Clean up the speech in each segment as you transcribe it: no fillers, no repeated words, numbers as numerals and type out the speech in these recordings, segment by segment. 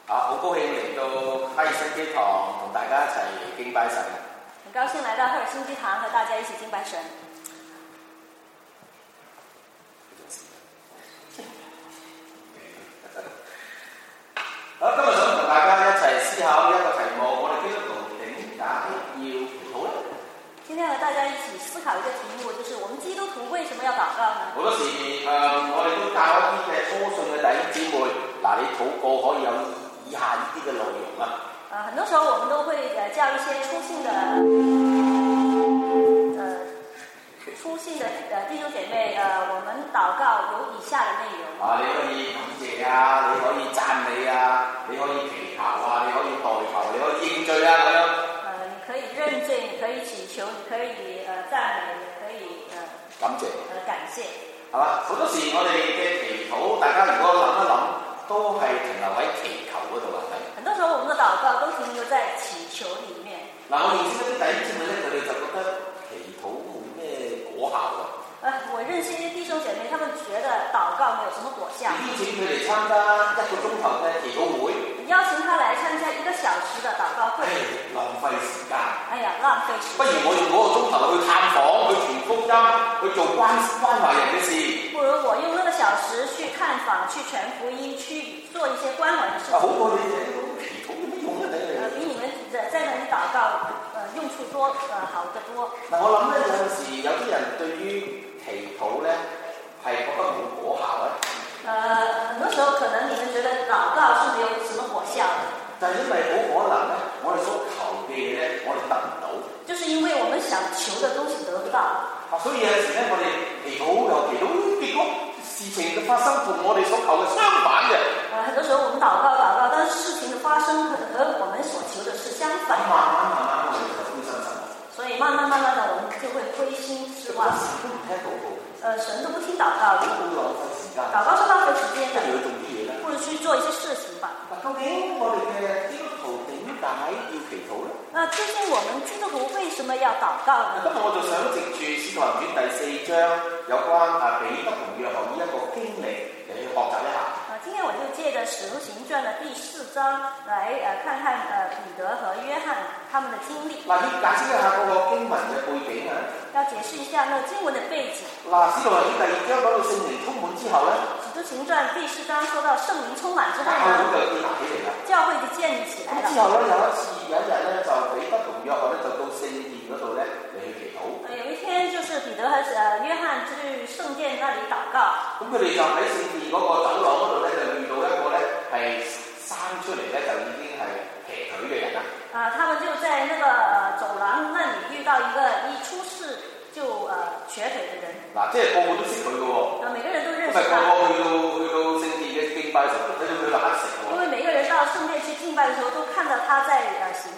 好高興嚟到哈爾辛基堂同大家一齊敬拜神。 很高興來到赫爾辛基堂和大家一起敬拜神。 好，今日想同大家一齊思考一個題目，我哋基督徒點解要祈禱呢？ 今天和大家一起思考一個題目，就是我們基督徒為什麼要禱告呢？ 好多時我哋都教一啲嘅初信嘅弟兄姊妹，嗱，你禱告可以有以下呢啲嘅內容啊。 很多時候我們都會教一些初信的弟兄姐妹，我們禱告有以下的內容。 你可以感謝啊，你可以讚美啊，你可以祈求啊，你可以代求，你可以認罪啊咁樣。 你可以認罪，你可以祈求，你可以讚美，你可以感謝。 感謝。係嘛？好多時我哋嘅祈禱，大家如果諗一諗，都係停留喺祈求嗰度啊，係咪？ 很多時候我們的禱告都停留在祈求裡面。 我認識一啲弟兄姊妹咧，佢哋就覺得祈禱冇咩果效啊。 我認識一啲弟兄姐妹，他們覺得禱告沒有什麼果效。 邀請佢哋參加1個鐘頭嘅祈禱會。 邀請他來參加1個小時的禱告會。 浪費時間。 浪費時間。 不如我用嗰個鐘頭去探訪、去傳福音、去做關懷人嘅事。 不如我用那個小時去探訪、去傳福音、去做一些關懷的事情。 好過你哋祈禱有咩用啊？ 比你們在那裡禱告用處多好得多。 我諗咧，有陣時有啲人對於祈禱咧係覺得冇果效咧。 很多時候可能你們覺得禱告是沒有什麼果效的。 但係因為好可能咧，我哋所求嘅嘢咧，我哋得唔到。就是因為我們想求的東西得不到。所以有陣時咧，我哋祈禱又祈禱，結果事情嘅發生同我哋所求嘅相反嘅。 很多時候我們禱告，但是事情的發生和我們所求的是相反。慢慢我哋就灰心失望。所以慢慢的，我們就會灰心失望。神都唔聽禱告。神都不聽禱告。禱告浪費時間。禱告是浪費時間的。不如去做一些事情吧。究竟我哋嘅基督徒點解要祈禱呢？究竟我們基督徒為什麼要禱告呢？ 今日我就想藉住《使徒行傳》第4章有關彼得同約翰呢一個經歷嚟去學習一下。 今天我就借着《使徒行傳》的第4章來看看彼得和約翰他們的經歷。 要解釋一下嗰個經文嘅背景啊。 要解釋一下那個經文的背景。 《使徒行傳》第2章講到聖靈充滿之後咧， 《使徒行傳》第4章說到聖靈充滿之後呢，教會就建立起來了。 之後咧有一日咧，就彼得同約翰咧就到聖殿嗰度咧嚟去祈禱。 有一天就是彼得和約翰去聖殿那裡禱告。 咁佢哋就喺聖殿嗰個走廊嗰度咧，就遇到一個咧係生出嚟咧就已經係瘸腿嘅人啦。 他們就在那個走廊那裡遇到一個一出世就瘸腿的人。 即係個個都識佢嘅喎。 每個人都認識他。 個個去到聖殿嘅敬拜嘅時候，都睇到佢黑食喎。 因為每個人到聖殿去敬拜嘅時候，都看到他在行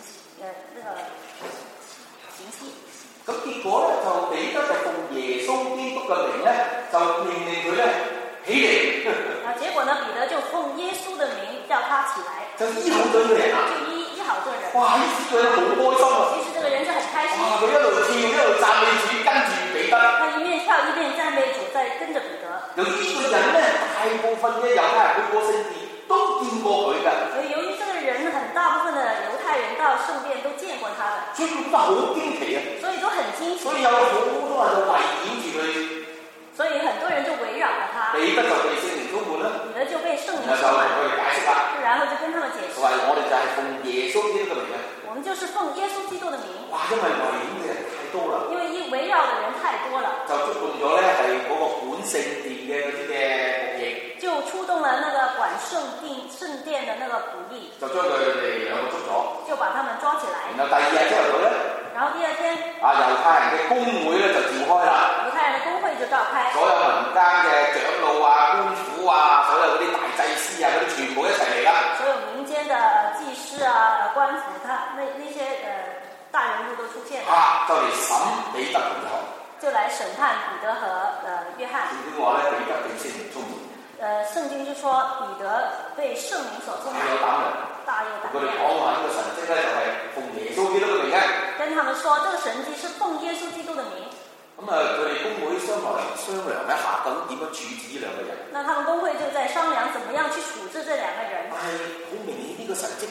乞。 咁結果咧，就彼得就奉耶穌基督嘅名咧，就命令佢咧起嚟。 結果呢，彼得就奉耶穌的名叫他起來。 就醫好咗呢個人啊！ 就醫好這個人。 哇！呢個人好開心啊！ 其實這個人就很開心。 佢一路跳一路讚美主，跟住彼得。 他一面跳一面讚美主，再跟着彼得。 由於呢個人咧，大部分嘅猶太人去過聖殿都見過佢㗎。 由於這個人很大部分的猶太人到聖殿都見過他的， 所以覺得好驚奇啊！ 所以都很驚奇。 所以有好多人就圍繞住佢。 所以很多人就圍繞着他。 彼得就被聖靈充滿啦。 彼得就被聖靈充滿。 然後就同佢哋解釋啦。 然後就跟他們解釋。 我哋就係奉耶穌基督嘅名嘅。 我們就是奉耶穌基督的名。 哇！因為圍繞嘅人太多啦。 因為圍繞嘅人太多了。 就觸動咗咧係嗰個管聖殿嘅嗰啲嘅僕役。就觸動了那個管聖殿的那個僕役。就將佢哋兩個捉咗。就把他們抓起來。然後第2日朝頭早咧。然後第2天。猶太人嘅公會咧就召開啦。猶太人嘅公會就召開。所有民間嘅長老啊、官府啊、所有嗰啲大祭司啊，嗰啲全部一齊嚟啦。所有民間嘅祭司啊、官府，那些大人物都出現了。就嚟審彼得同約翰。就來審判彼得和約翰。聖經話咧，彼得被聖靈充滿。聖經就說彼得被聖靈所充滿。大有膽量。佢哋講話呢個神蹟咧就係奉耶穌基督嘅名嘅。跟他們說，這個神蹟是奉耶穌基督的名。佢哋公會商量一下，究竟點樣處置呢兩個人？那他們公會就在商量，怎麼樣去處置這兩個人？但係好明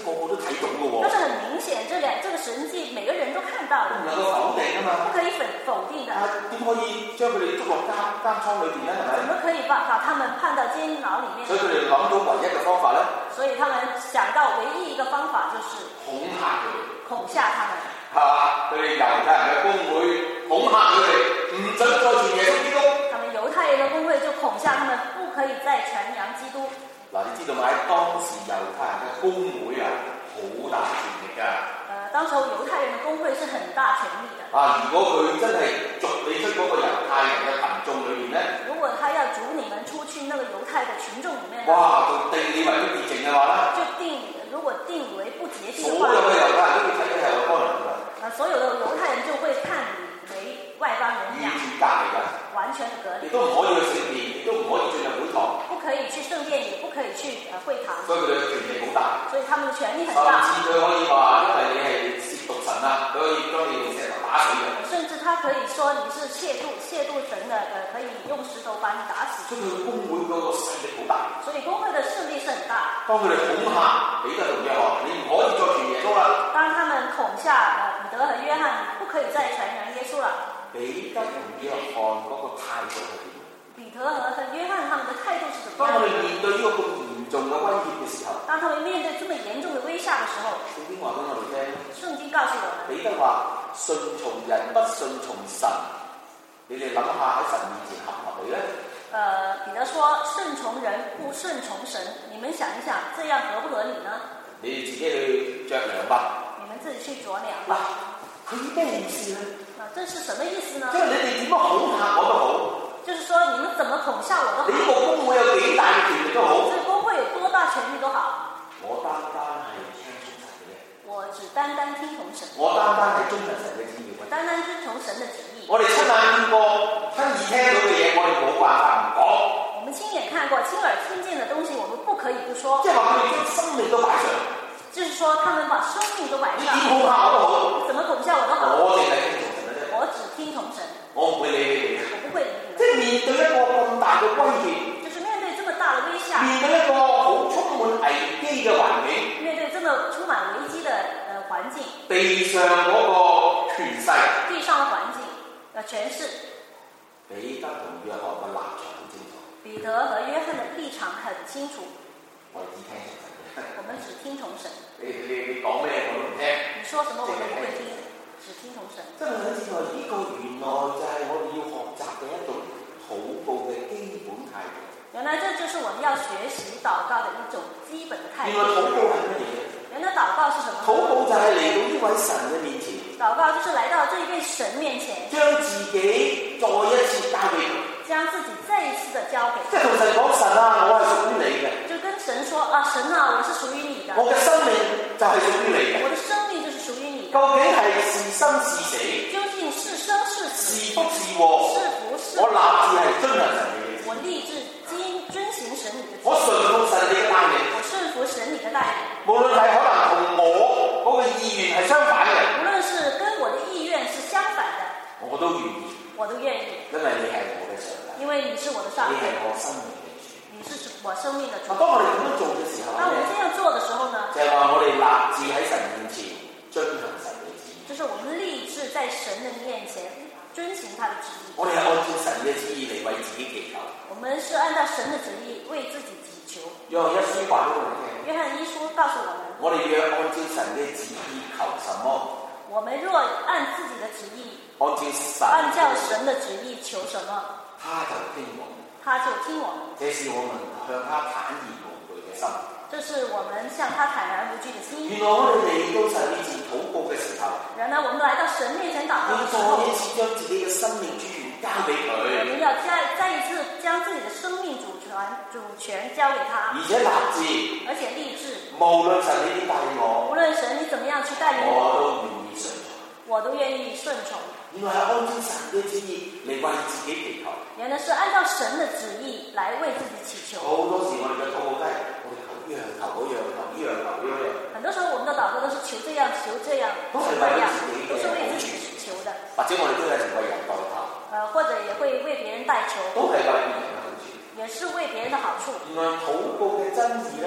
個個都睇到嘅喎。 但是很明顯，這個神蹟每個人都看到的。 唔能夠否定啊嘛。 不可以否定的。 點可以將佢哋捉落監倉裏邊咧？係咪？ 怎麼可以把他們判到監牢裡面？ 所以佢哋諗到唯一嘅方法咧。 所以他們想到唯一一個方法就是恐嚇佢哋。 恐嚇他們。 係嘛？佢哋猶太人嘅公會恐嚇佢哋，唔準再傳耶穌基督。 他們猶太人嘅公會就恐嚇他們，不可以再傳揚基督。 嗱，你知道嘛？喺當時猶太人嘅公會啊，好大權力㗎。 當時猶太人嘅公會是很大權力的。 如果佢真係逐你出嗰個猶太人嘅群眾裏面咧， 如果他要逐你們出去那個猶太嘅群眾裡面， 哇！就定你為不潔淨嘅話咧， 如果定為不潔淨嘅話， 所有嘅猶太人都會睇你係外邦人㗎。 所有的猶太人就會看你為外邦人一樣， 完全隔離㗎， 完全隔離。 亦都唔可以去聖殿，亦都唔可以進入會堂。 不可以去聖殿，也不可以去會堂。 所以佢哋嘅權力好大。 所以他們嘅權力很大。 甚至佢可以話，因為你係褻瀆神啊，佢可以將你用石頭打死嘅。 甚至他可以說你是褻瀆神的，可以用石頭把你打死。 所以佢公會嗰個勢力好大。 所以公會嘅勢力是很大。 當佢哋恐嚇彼得同約翰，你唔可以再傳耶穌啦。 當他們恐嚇彼得和約翰，你不可以再傳揚耶穌啦。 彼得同約翰嗰個態度係點？ 彼得和約翰他們的態度是怎麼樣？ 當我哋面對呢個咁嚴重嘅威脅嘅時候， 當他們面對這麼嚴重的威嚇的時候， 聖經話俾我哋聽。 聖經告訴我們， 彼得話：順從人不順從神，你哋諗下喺神面前合唔合理咧？ 彼得說：順從人不順從神，你們想一想，這樣合不合理呢？你哋自己去酌量吧。你們自己去酌量吧。 佢咩意思咧？ 這是什麼意思呢？ 即係你哋點樣恐嚇我都好。 就是說，你們怎麼恐嚇我都好。 你呢個公會有幾大嘅權力都好。 這個公會有多大權力都好。 我單單係聽從神嘅啫。 我只單單聽從神。 我單單係遵從神嘅旨意。 我單單遵從神嘅旨意。 我哋親眼見過、親耳聽到嘅嘢，我哋冇辦法唔講。 我們親眼看過、親耳聽見嘅東西，我們不可以不說。 即係話佢哋將生命都擺上。 就是說，他們把生命都擺上。 你恐嚇我都好。 你怎麼恐嚇我都好。 我淨係聽從神嘅啫。 我只聽從神。我唔會理你哋。 我不會理你們。 即係面對一個咁大嘅威脅。 就是面對這麼大的威嚇。 面對一個好充滿危機嘅環境。面對這麼充滿危機的環境。 地上嗰個權勢。 地上的環境權勢。 彼得同約翰嘅立場好清楚。 彼得和約翰的立場很清楚。我們只聽從神。你講咩我都唔聽。 你說什麼我都不會聽，只聽從神。 真係好似話呢個原來就係我哋要學習嘅一種禱告嘅基本態度。 原來這就是我們要學習禱告的一種基本態度。 原來禱告係乜嘢？ 原來禱告是什麼？ 禱告就係嚟到呢位神嘅面前。 禱告就是來到這一位神面前， 將自己再一次交俾佢。 將自己再一次的交給他。 即係同神講：神啊，我係屬於你嘅。 就跟神說：啊，神啊，我是屬於你的。 我嘅生命就係屬於你嘅。 我的生命就是屬於你的。 究竟係是生是死？ 究竟是生是死？ 是福是禍？ 是福是禍？ 我立志係遵行神嘅意思。 我立志遵行神你的。 我順服神你嘅帶領。 我順服神你的帶領。 無論係可能同我嗰個意願係相反嘅。 無論是跟我的意願是相反的， 我都願意。 我都願意。 因為你係我嘅上帝。 因為你是我的上帝。 你係我生命嘅主。 你是我生命的主。 當我哋咁樣做嘅時候， 當我們這樣做的時候呢？ 就係話我哋立志喺神面前遵行神嘅旨意。就是我們立志在神的面前遵行他的旨意。我哋係按照神嘅旨意嚟為自己祈求。我們是按照神的旨意為自己祈求。約翰一書話俾我哋聽。約翰一書告訴我們。我哋若按照神嘅旨意求什麼？我們若按自己的旨意。按照神的旨意求什麼，他就聽我們。他就聽我們。這是我們向他坦然無懼嘅心。這是我們向他坦然無懼的心。原來我哋嚟到神面前禱告嘅時候，原來我們來到神面前禱告嘅時候，再一次將自己嘅生命主權交俾佢。我們要再一次將自己的生命主權交給他。而且立志。而且立志。無論神你點帶領我，無論神你怎麼樣去帶領我，我都願意順從。原來係按照神嘅旨意嚟為自己祈求。原來是按照神嘅旨意嚟為自己祈求。好多時我哋嘅禱告都係我哋求呢樣求嗰樣，求呢樣求嗰樣。很多時候我們的禱告都是求這樣求這樣，都是為自己嘅，都是為自己求的。或者我哋都係為人代求。或者也會為別人代求。都係為別人嘅好處。也是為別人的好處。原來禱告嘅真義咧，係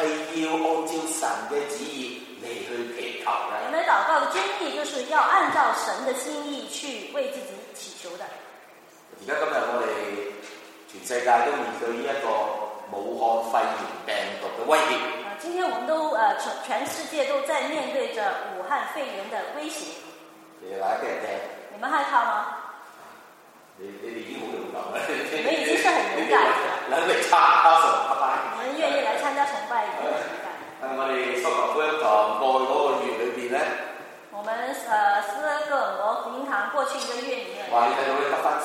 係要按照神嘅旨意嚟去祈求嘅。 我們禱告的經歷就是要按照神的心意去為自己祈求的。 而家今日我哋全世界都面對呢一個武漢肺炎病毒嘅威脅。 今天我們都全世界都在面對着武漢肺炎的威脅。 你話驚唔驚？ 你們害怕嗎？ 你哋已經好勇敢啦！ 你們已經是很勇敢了。 你嚟參加崇拜。 你們願意來參加崇拜已經很勇敢。 我哋蘇格福音堂過去嗰個月裏邊咧， 我們斯德哥爾摩福音堂過去一個月裡面， 話你睇到咧得翻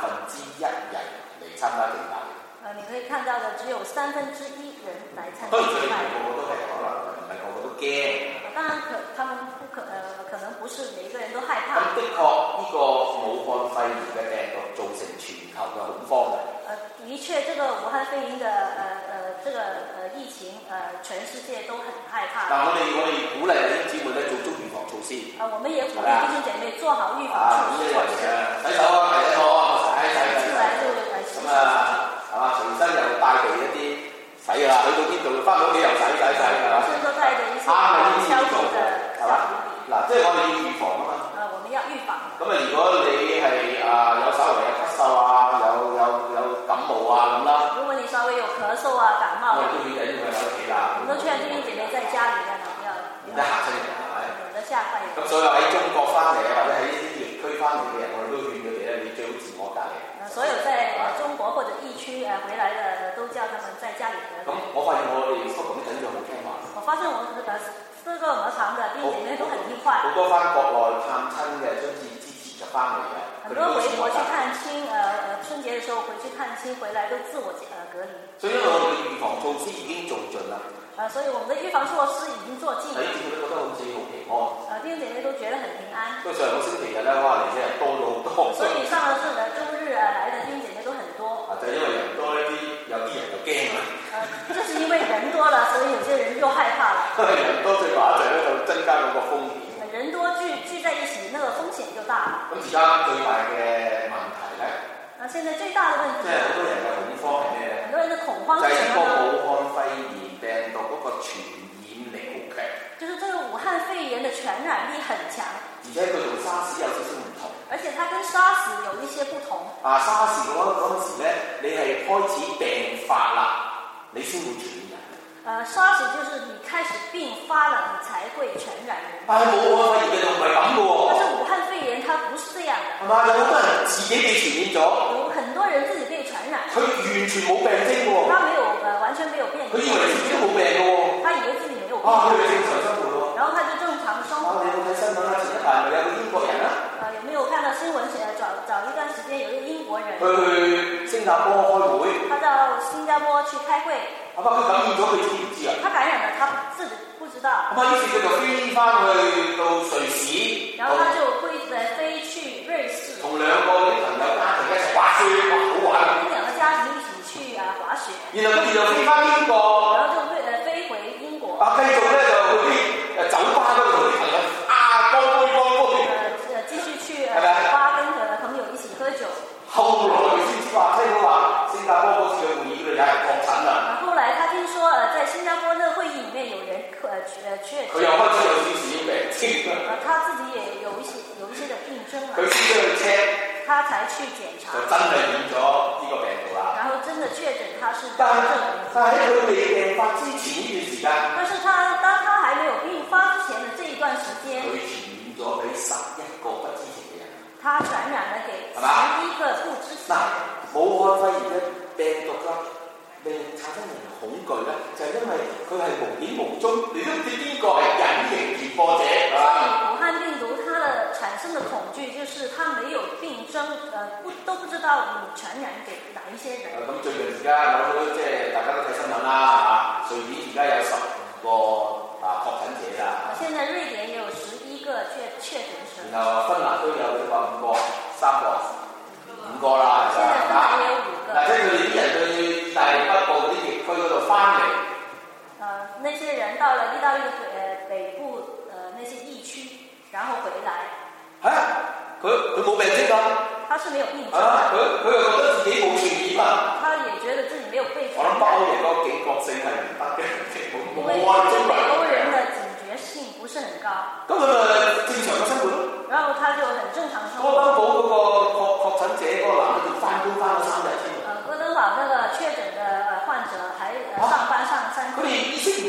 1/3人嚟參加敬拜。 你可以看到的只有1/3人來參加。 當然佢哋個個都係可能唔係個個都驚。 當然他們可能不是每一個人都害怕。 咁的確呢個武漢肺炎嘅病毒造成全球嘅恐慌嘅。 的確，這個武漢肺炎的這個疫情全世界都很害怕。 但我哋鼓勵弟兄姊妹咧做足預防措施。 我們也鼓勵弟兄姐妹做好預防措施。 洗手啊，洗手啊，洗。 出來就來洗手。 係嘛？隨身又帶備一啲洗㗎啦，去到邊度翻到屋企又洗係嘛？ 隨身都帶着一些消毒的小物品。 嗱，即係我哋要預防啊嘛。 我們要預防。咁如果你係有稍微有咳嗽啊，有感冒啊咁啦。 如果你稍微有咳嗽啊、感冒， 我哋都要忍住喺屋企啦。 我都勸弟兄姐妹在家裡面不要。 唔得嚇親人係咪？ 唔得嚇壞人。咁所有喺中國翻嚟或者喺呢啲疫區翻嚟嘅人，我哋都勸佢哋咧，你最好自我隔離。 所有在中國或者疫區回來的，都叫他們在家裡隔離。 咁我發現我哋蘇格啲弟兄好聽話。我發現我斯德哥爾摩堂的弟兄姐妹都很聽話。 好多翻國內探親嘅，甚至之前就翻嚟嘅。 很多回國去探親，春節嘅時候回去探親，回來都自我隔離。 所以因為我哋嘅預防措施已經做盡啦。 所以我們的預防措施已經做盡了。 弟兄姐妹都覺得好似好平安。 弟兄姐妹都覺得很平安。 所以上個星期日咧，哇嚟嘅人多咗好多。 所以上個周日來的弟兄姐妹都很多。 就因為人多呢啲，有啲人就驚啦。 就是因為人多了，所以有些人又害怕了。 人多聚埋一齊咧，就增加嗰個風險。 人多聚在一起，那個風險就大了。 咁而家最大嘅問題咧？ 現在最大的問題。即係好多人嘅恐慌係咩咧？很多人的恐慌是什麼呢？就係呢個武漢肺炎病毒嗰個傳染力好強。就是這個武漢肺炎的傳染力很強。而且佢同沙士有少少唔同。而且它跟沙士有一些不同。沙士嗰陣時咧，你係開始病發啦，你先會傳染人。沙士就是你開始病發了，你才會傳染人。但係武漢肺炎唔係咁嘅喎。但是武漢肺炎它不是這樣的。係嘛？有好多人自己被傳染咗。有很多人自己被傳染。佢完全冇病徵嘅喎。他沒有完全沒有病徵。佢以為自己都冇病嘅喎。他以為自己沒有病。佢正常生活喎。然後他就正常生活。你有冇睇新聞啊？前一排咪有個英國人啊？有沒有看到新聞？早一段時間有一個英國人。去新加坡開會。他到新加坡去開會。佢感染咗，佢知唔知啊？他感染了，他自己不知道。於是佢就飛翻去到瑞士。然後他就飛去瑞士。同兩個啲朋友家庭一齊滑雪，好玩。跟兩個家庭一起去滑雪。然後跟住就飛翻英國。然後就飛回英國。繼續咧就去啲酒吧嗰度同啲朋友乾杯。繼續去巴跟朋友一起喝酒。後來佢先知話，聽到話新加坡嗰次嘅會議嗰度有人確診啦。後來他聽說在新加坡那個會議裡面有人確診。佢又開始有少少病徵。他自己也有一些的病徵啦。佢先去 check。他才去檢查。就真係染咗呢個病毒啦。然後真的確診他是。但喺佢未病發之前呢段時間。但是當他還沒有病發之前的這一段時間。佢傳染咗俾11個不知情嘅人。他傳染了給11個不知情。武漢肺炎嘅病毒啦，令產生人恐懼咧，就係因為佢係無影無蹤，你都唔知邊個係隱形傳播者。武漢病毒它的產生的恐懼，就是它沒有病徵，都不知道你傳染給哪一些人。咁最近而家我都即係大家都睇新聞啦，瑞典而家有15個確診者啦。現在瑞典有11個確診者。然後芬蘭都有5個、3個、5個啦，係嘛？嗱，即係佢哋啲人去意大利北部嗰啲疫區嗰度翻嚟。那些人到了意大利北部那些疫區，然後回來。佢冇病徵㗎。他是沒有病徵。佢又覺得自己冇傳染啊。他也覺得自己沒有被傳染。我諗北歐人個警覺性係唔得嘅，冇乜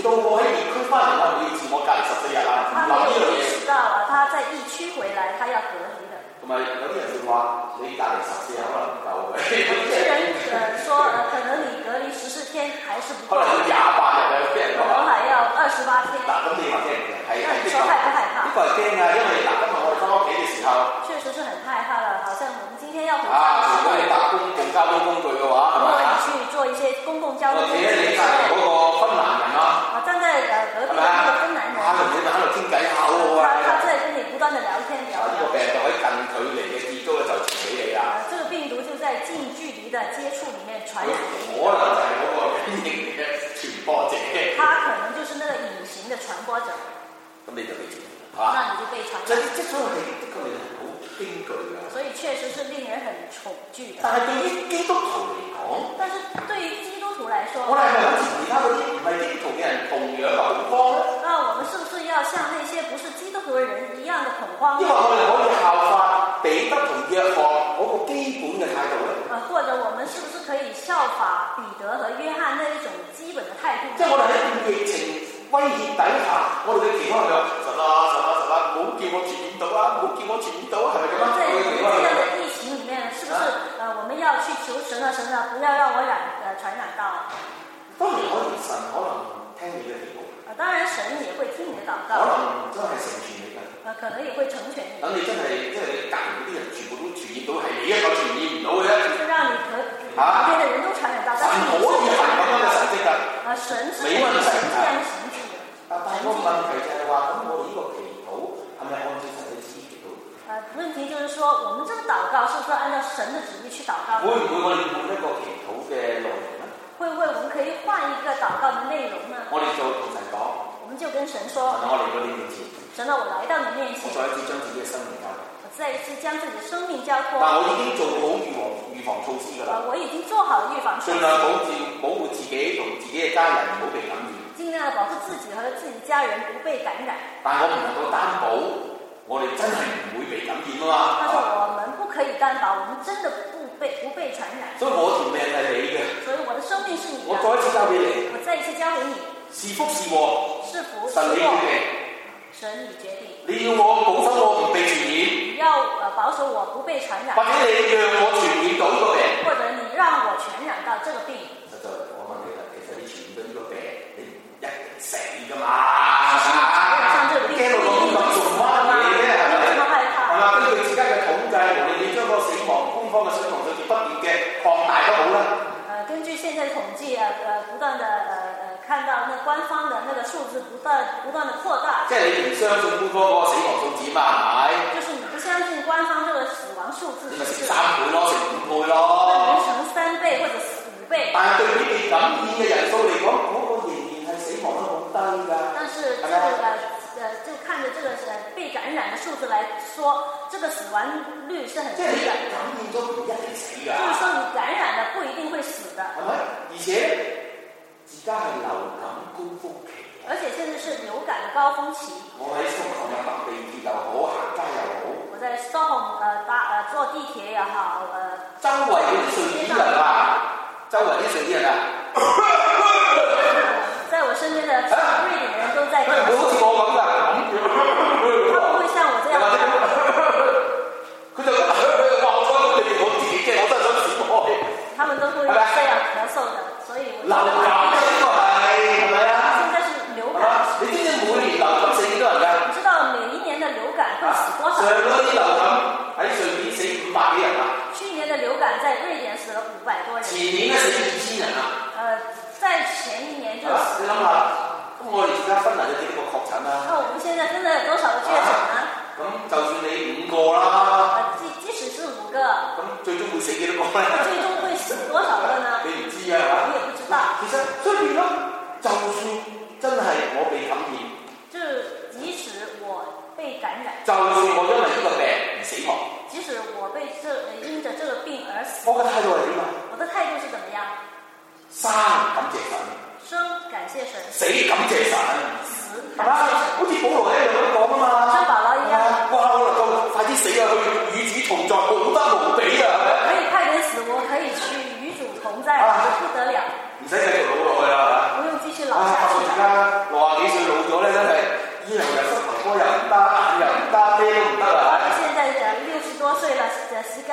到我喺疫區翻嚟，我係要自我隔離14日啦。 他沒有意識到啊，他在疫區回來，他要隔離的。 同埋有啲人會話：你隔離14日可能唔夠嘅。 有些人說可能你隔離14天還是不夠。 可能要28日嘅，有啲人講。 可能還要28天。 嗱，咁你話驚唔驚？係。 那你說害不害怕？ 呢個係驚啊，因為嗱，今日我哋翻屋企嘅時候， 確實是很害怕的，好像我們今天要回家。 如果你搭公共交通工具嘅話，係咪？ 如果你去做一些公共交通工具。 你隔離嗰個芬蘭人啊。 站在隔壁那個芬蘭人。 你咪喺度傾偈好喎。 他在跟你不斷的聊天聊。 呢個病毒喺近距離嘅接觸咧就傳俾你啦。 這個病毒就在近距離的接觸裡面傳染給你。 可能就係嗰個隱形嘅傳播者。 他可能就是那個隱形的傳播者。 咁你就被傳染，係嘛？ 那你就被傳染。 即所以的確令人好驚懼㗎。 所以確實是令人很恐懼的。 但係對於基督徒嚟講， 但是對於基督徒來說， 我哋係咪好似其他嗰啲唔係基督徒嘅人同樣嘅恐慌咧？ 那我們是不是要像那些不是基督徒嘅人一樣的恐慌？ 因為我哋可以效法彼得同約翰嗰個基本嘅態度咧？ 或者我們是不是可以效法彼得和約翰那一種基本的態度？ 即係我哋喺疫情威脅底下，我哋嘅期望係實啦，唔好叫我傳染到啊，唔好叫我傳染到啊，係咪咁啊？ 在這樣的疫情裡面，是不是我們要去求神啊，神啊，不要讓我傳染到？ 當然可以，神可能聽你嘅禱告。 當然神也會聽你的禱告。 可能真係成全你㗎。 可能也會成全你。 等你真係即係你隔離嗰啲人全部都傳染到，係你一個傳染唔到嘅。 就是讓你旁邊的人都傳染到。 神可以行咁樣嘅神蹟㗎。 神是可以行這樣的神蹟。 但係個問題就係話，咁我哋呢個祈禱係咪按照神嘅旨意祈禱？ 問題就是說，我們這個禱告是不是按照神的旨意去禱告？ 會唔會我哋換一個祈禱嘅內容呢？ 會不會我們可以換一個禱告的內容呢？ 我哋就同神講， 我們就跟神說， 神啊，我嚟到你面前， 神啊，我來到你面前， 我再一次將自己嘅生命交託， 我再一次將自己的生命交託。 但我已經做好預防措施㗎啦。我已經做好預防措施。盡量保護自己同自己嘅家人唔好被感染。 盡量保護自己和自己家人不被感染。 但我唔能夠擔保，我哋真係唔會被感染啊嘛。 但是我們不可以擔保，我們真的不被傳染。 所以我條命係你嘅。所以我的生命是你的。我再一次交俾你。我再一次交給你。是福是禍？是福是禍。神你決定。神你決定。你要我保守我唔被傳染。你要保守我不被傳染。或者你讓我傳染到呢個病。或者你讓我傳染到這個病。實在我問你啦，其實你傳染到呢個病，你一定死㗎嘛？驚到咁重乜嘢咧？係咪？係嘛？根據自己嘅統計，無論你將個死亡官方嘅死亡數字不斷嘅擴大都好啦。根據現在統計不斷的看到那官方的那個數字不斷的擴大。即係你唔相信官方嗰個死亡數字嘛？係咪？就是你不相信官方這個死亡數字。你咪乘3倍咯，乘5倍咯。那你乘3倍或者5倍。但係對比被感染嘅人數嚟講，嗰個仍然係死亡率好低㗎。但是就看着這個被感染的數字來說，這個死亡率是很低的。即係你感染咗唔一定死㗎。就是說你感染了不一定會死的。係咪？而且而家係流感高峰期。而且現在是流感的高峰期。我喺stockholm入搭地鐵又好，行街又好。我在stockholm坐地鐵也好，周圍嗰啲瑞典人啊，周圍啲瑞典人啊。在我身邊的瑞典人都在。佢唔會好似我咁㗎，他不會像我這樣。佢就話我講你哋，我自己驚，我真係想死開。他們都會這樣咳嗽的，所以我。流感呢個係咪啊？現在是流感。你知唔知每年流感死幾多人㗎？你知道每一年的流感會死多少？上嗰啲流感喺瑞典死500幾人啊。去年的流感在瑞典死了500多人。前年咧死2000人啊。在前一年就死。你諗下，咁我哋而家芬蘭有幾多個確診啊？那我們現在芬蘭有多少個確診啊？咁就算你5個啦。即使是5個。咁最終會死幾多個咧？最終會死多少個呢？你唔知啊，係嘛？我也不知道。其實所以變咗，就算真係我被感染，就即使我被感染，就算我因為呢個病而死亡，即使我被因着這個病而死，我嘅態度係點啊？我的態度是怎麼樣？生感謝神，生感謝神，死感謝神，死感謝神，好似保羅一樣咁講啊嘛。像保羅一樣。哇！我能夠快啲死啊，去與主同在，好得無比啊！可以快點死，我可以去與主同在，不得了。唔使繼續勞落去啦，不用繼續勞下去。而家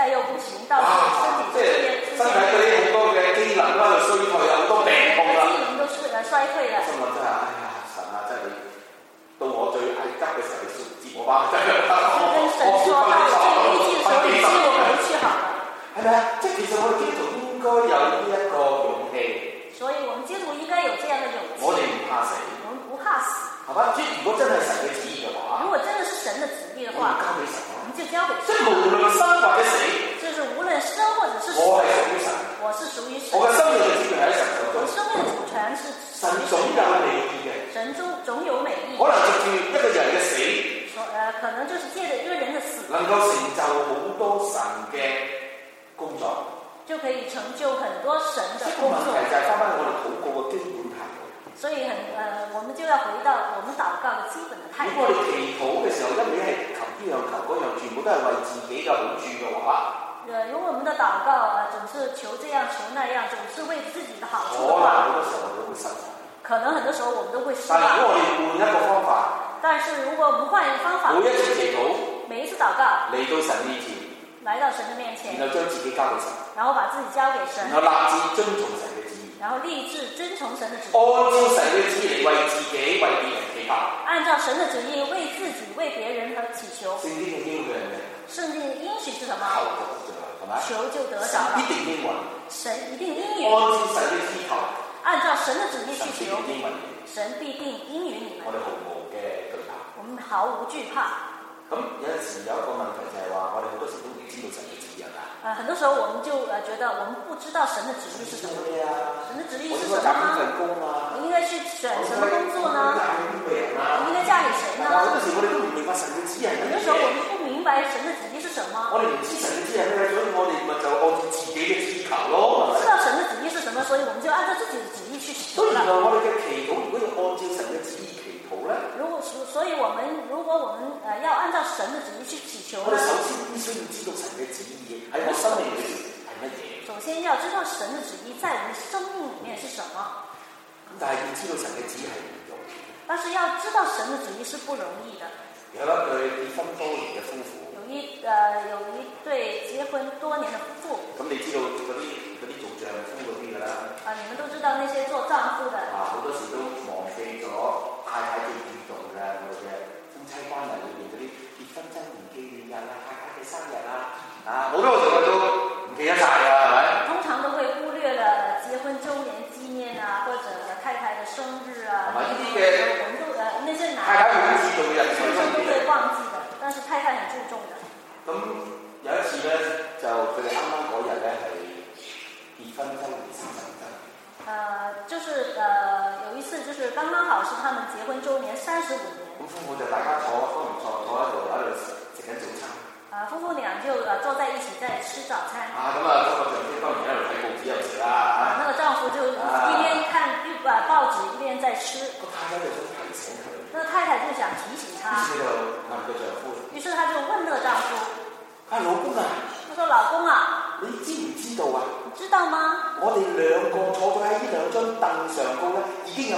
在又不行，到時身體嗰啲好多嘅機能都喺度衰退啊，好多病痛啦。 機能都衰退啦。 心諗真係，哎呀神啊，真係你到我最危急嘅時候，你接我翻去真係。 跟神說到最危急嘅時候，你接我回去好了。 係咪啊？即係其實我哋基督徒應該有呢一個勇氣。 所以我們基督徒應該有這樣的勇氣。 我哋唔怕死。 我們不怕死。係嘛？ 即係如果真係神嘅旨意嘅話， 如果真的是神的旨意的話， 交俾神， 我們就交給神。 即係無論生或者死， 就是無論生或者是死， 我係屬於神。 我是屬於神。 我嘅生命嘅主權喺神手中。 我生命的主權是神總有美意嘅。 神總有美意。 可能藉住一個人嘅死， 可能就是借着一個人的死， 能夠成就好多神嘅工作， 就可以成就很多神的工作。 問題就係翻返我哋禱告嘅基本態度。 所以我們就要回到我們禱告的基本的態度。 如果我哋祈禱嘅時候一味係求呢樣求嗰樣，全部都係為自己嘅好處嘅話， 如果我們的禱告總是求這樣求那樣，總是為自己的好處的話， 好多時候我都會失望。 可能很多時候我們都會失望。 但如果我哋換一個方法， 但是如果我們換一個方法， 每一次祈禱， 每一次禱告嚟到神面前， 來到神的面前， 然後將自己交給神， 然後把自己交給神， 然後立志遵從神嘅旨意， 然後立志遵從神的旨意， 按照神嘅旨意嚟為自己為別人祈求， 按照神的旨意為自己為別人而祈求。 聖經嘅應許係咩？ 聖經的應許是什麼？求就得着了， 必定應允， 神一定應允。 按照神嘅旨意求， 按照神的旨意去求， 神必定應允你。 神必定應允你們。 我哋毫無嘅懼怕， 我們毫無懼怕。 咁有陣時有一個問題就係話，我哋好多時都唔知道神嘅旨意係嘛？ 很多時候我們就覺得我們不知道神的旨意是什麼。神的旨意是什麼呢？我應該去選什麼工作呢？我應該嫁給誰呢？ 好多時我哋都唔明白神嘅旨意係乜嘢。 很多時候我們不明白神的旨意是什麼。 我哋唔知神嘅旨意係咩，所以我哋咪就按照自己嘅旨意求咯。 不知道神的旨意是什麼，所以我們就按照自己的旨意去求了。 所以原來我哋嘅祈禱，如果要按照神嘅旨意祈禱咧， 所以如果我們要按照神的旨意去祈求， 我哋首先必須要知道神嘅旨意喺我生命裏面係乜嘢。 首先要知道神的旨意在我們生命裏面是什麼。 但係要知道神嘅旨意係唔容易。 但是要知道神的旨意是不容易的。 有一對結婚多年嘅夫婦， 有一對結婚多年的夫婦。咁你知道嗰啲做丈夫嗰啲㗎啦。 你們都知道那些做丈夫的。 好多時都忘記咗太太最注重嘅我哋嘅夫妻關係裏邊嗰啲結婚周年紀念日啊、太太嘅生日啊，好多時候都唔記得晒㗎，係咪？ 通常都會忽略了結婚周年紀念啊，或者太太的生日啊。 呢啲嘅那些男太太好注重嘅人， 先生都會忘記的，但是太太很注重的。 咁有一次咧，就佢哋啱啱嗰日咧係結婚周年30周年。 就是有一次就是剛剛好是他們結婚周年35年。 咁夫婦就大家坐喺度食緊早餐。 夫婦倆就坐在一起在吃早餐。 咁啊，嗰個丈夫當然喺度睇報紙又食啦。 那個丈夫就一邊看報紙一邊在吃。 個太太就想提醒佢。 那個太太就想提醒他。 於是就問個丈夫。 於是他就問那個丈夫。 老公啊。 他說：老公啊， 你知唔知道啊？ 你知道嗎？ 我哋兩個坐咗喺呢兩張凳上高咧，已經有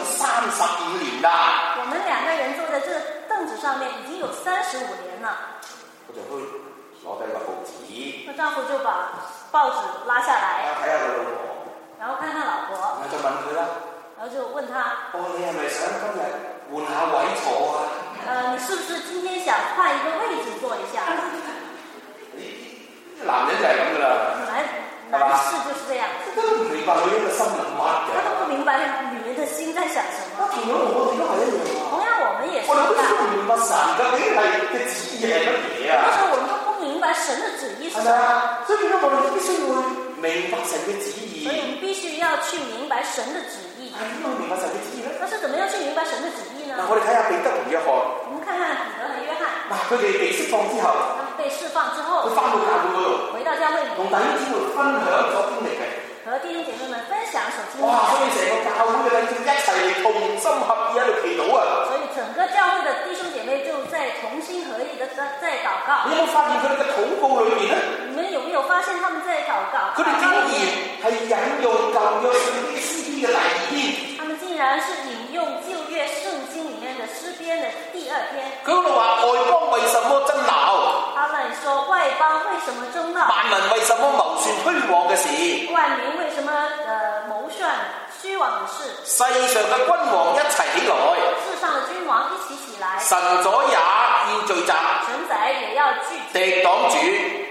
35年啦。 我們兩個人坐在這個凳子上面已經有35年了。 我就去攞低個報紙。那丈夫就把報紙拉下來。 睇下佢老婆。 然後看看老婆。 然後就問佢啦。 然後就問他： 你係咪想今日換下位坐啊？ 你是不是今天想換一個位置坐一下？ 男人就係咁噶啦。 男士就是這樣。 都唔明白女人嘅心諗乜嘅。 他都不明白女人的心在想什麼。 同樣我哋都係一樣。 同樣我們也是。 我哋都唔明白神究竟係嘅旨意係乜嘢啊？ 那時候我們都不明白神的旨意是什麼。 係咪啊？所以咧，我哋必須要明白神嘅旨意。 所以我們必須要去明白神的旨意。 係點樣明白神嘅旨意咧？ 那是怎麼樣去明白神的旨意呢？ 我哋睇下彼得同約翰。 我們看看彼得和約翰。 佢哋被釋放之後。 被釋放之後。 佢翻到教會嗰度。 回到教會裡。 同弟兄姊妹分享所經歷嘅。 和弟兄姐妹們分享所經歷。 所以成個教會嘅弟兄一齊嚟同心合意喺度祈禱啊！ 所以整個教會的弟兄姐妹就在同心合意的在禱告。 你有冇發現佢哋嘅禱告裏面咧？ 你們有沒有發現他們在禱告？ 佢哋竟然係引用舊約聖經詩篇嘅第2篇。 他們竟然是引用舊約聖經裡面的詩篇的第2篇。 佢嗰度話外邦為什麼爭鬧？ 他那里說外邦為什麼爭鬧？ 萬民為什麼謀算虛妄嘅事？ 萬民為什麼謀算虛妄的事？ 世上嘅君王一齊起來， 世上的君王一起起來， 神宰也要聚集， 神宰也要聚集， 敵擋主，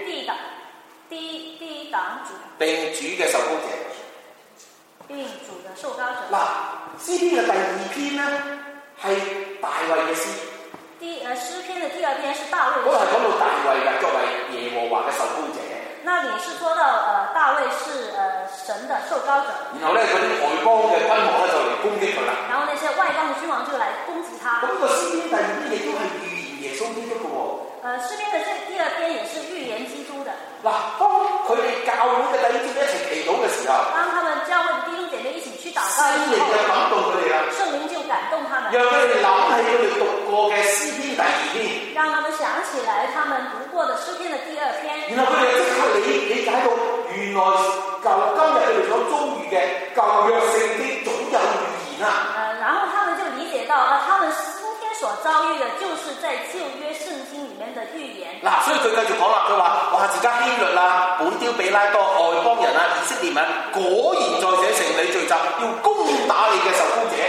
抵擋主， 並主嘅受膏者， 並主的受膏者。 嗱，詩篇嘅第二篇呢，係大衛嘅詩。 詩篇的第二篇是大衛的詩。 嗰度係講到大衛嘅作為耶和華嘅受膏者。 那裡是說到大衛是神的受膏者。 然後咧，嗰啲外邦嘅君王咧就嚟攻擊佢啦。 然後那些外邦嘅君王就來攻擊他。 咁個詩篇第二篇亦都係預言耶穌基督嘅喎。 詩篇的第二篇也是預言基督的。 嗱，當佢哋教會嘅弟兄姊妹一齊祈禱嘅時候， 當他們教會的弟兄姐妹一起去禱告， 聖靈就感動佢哋啦。 聖靈就感動他們， 讓佢哋諗起佢哋讀過嘅詩篇第二篇， 讓他們想起來他們讀過的詩篇的第二篇。 然後佢哋即刻理解到，原來今日佢哋所遭遇嘅舊約聖經總有預言啊。 然後他們就理解到他們所遭遇的，就是在舊約聖經裡面的預言。 嗱，所以佢繼續講啦，佢話：哇，而家希律啊、本丟彼拉多、外邦人啊、以色列民，果然在這城裏聚集，要攻打你嘅受膏者。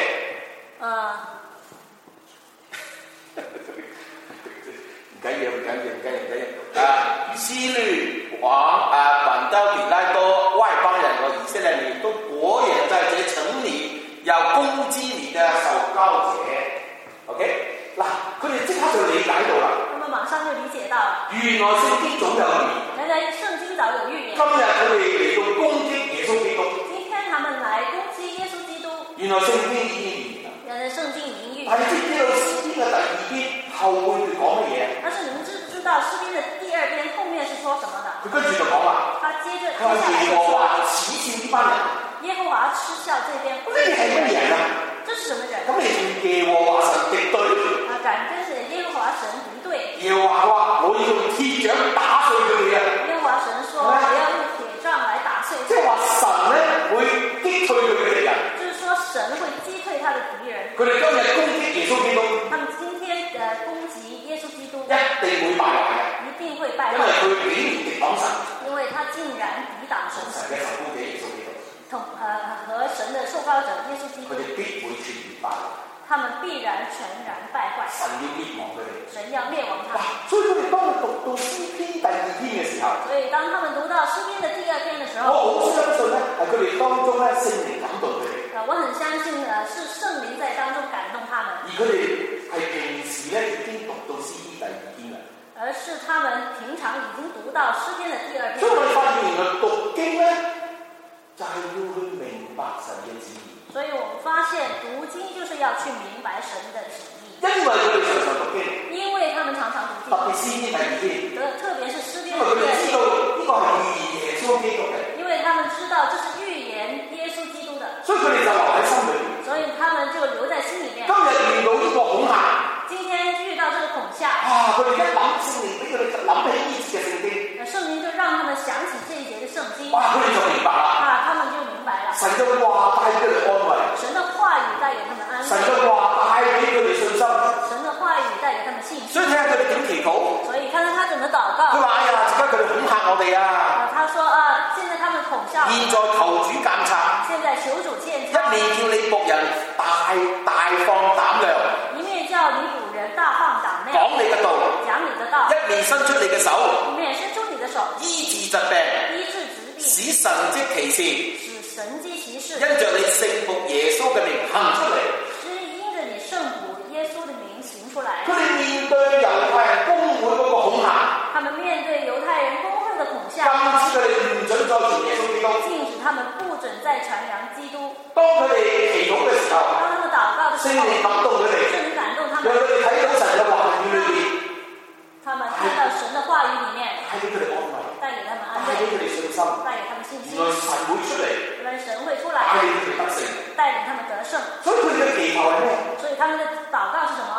唔緊要。希律王本丟彼拉多、外邦人和以色列民，都果然在這城裏要攻擊你的受膏者。OK， 嗱，佢哋即刻就理解到啦。 他們馬上就理解到， 原來聖經總有預言。 原來聖經早有預言。 今日佢哋嚟到攻擊耶穌基督。 今天他們來攻擊耶穌基督。 原來聖經已經預言啦。 原來聖經已經預言。 但係知唔知道詩篇嘅第二篇後半段講乜嘢？ 但是你們知道詩篇的第二篇後面是說什麼的？ 佢跟住就講啦。 他接着佢話耶和華恥笑呢班人。 耶和華嗤笑這邊。 呢啲係乜人啊？ 這是什麼人？ 咁你同耶和華神敵對？ 敢跟着耶和華神敵對。 耶和華話：我要用鐵掌打碎佢哋啊！ 耶和華神說：我要用鐵杖來打碎。 即係話神咧會擊退佢嘅敵人。就是說神會擊退他的敵人。佢哋今日攻擊耶穌基督。 他們今天攻擊耶穌基督。 一定會敗壞嘅。 一定會敗壞。 因為佢竟然敵擋神。因為他竟然抵擋神。神嘅受膏者耶穌基督。 和神的受膏者耶穌基督。 佢哋必會全然敗壞。 他們必然全然敗壞。 神要滅亡佢哋。 神要滅亡他們。 所以佢哋當讀到詩篇第二篇嘅時候， 所以當他們讀到詩篇的第二篇嘅時候， 我好相信咧，係佢哋當中咧聖靈感動佢哋。 我很相信是聖靈在當中感動他們。 而佢哋係平時咧已經讀到詩篇第二篇啦。 而是他們平常已經讀到詩篇的第二篇。 所以我哋發現原來讀經咧，就係要去明白神嘅旨意。 所以我們發現讀經就是要去明白神的旨意。 因為佢哋常常讀經。因為他們常常讀經。特別詩篇第二篇。 特別是詩篇。 因為佢哋知道呢個係預言耶穌基督嘅。 因為他們知道這是預言耶穌基督的。 所以佢哋就留喺心裏面。 所以他們就留在心裏面。 今日遇到呢個恐嚇。 今天遇到這個恐嚇。 佢哋一諗聖靈俾佢哋諗起呢節嘅聖經。 聖靈就讓他們想起這一節的聖經。 佢哋就明白啦。 他們就明白了。 神嘅話帶俾佢哋安慰。 神的話語帶給他們安慰。 神嘅話帶俾佢哋信心。 神的話語帶給他們信心。 所以睇下佢哋點祈禱。 所以看看他怎麼禱告。 佢話：哎呀，而家佢哋恐嚇我哋啊！ 他說現在他們恐嚇。 現在求主監察。 現在求主監察。 一面叫你僕人大放膽量。 一面叫你僕人大放膽量。 講你嘅道。 講你的道。 一面伸出你嘅手。 一面伸出你的手。 醫治疾病。 醫治疾病。 使神蹟奇事。 使神蹟奇事。 因着你聖僕耶穌嘅名行出嚟。 是因着你聖僕耶穌的名行出來。 佢哋面對猶太人公會嗰個恐嚇。 他們面對猶太人公會的恐嚇。 禁止佢哋唔準再傳耶穌基督。 禁止他們不准再傳揚基督。 當佢哋祈禱嘅時候， 當他們禱告的時候， 聖靈感動佢哋， 聖靈感動他們， 讓佢哋睇到神嘅話語裏面。 他們看到神的話語裡面， 帶俾佢哋安慰， 帶給他們安慰， 帶俾佢哋信心， 帶給他們信心。 原來神會出嚟， 原來神會出來， 帶領佢哋得勝， 帶領他們得勝。 所以佢哋嘅祈求係咩？ 所以他們的禱告是什麼？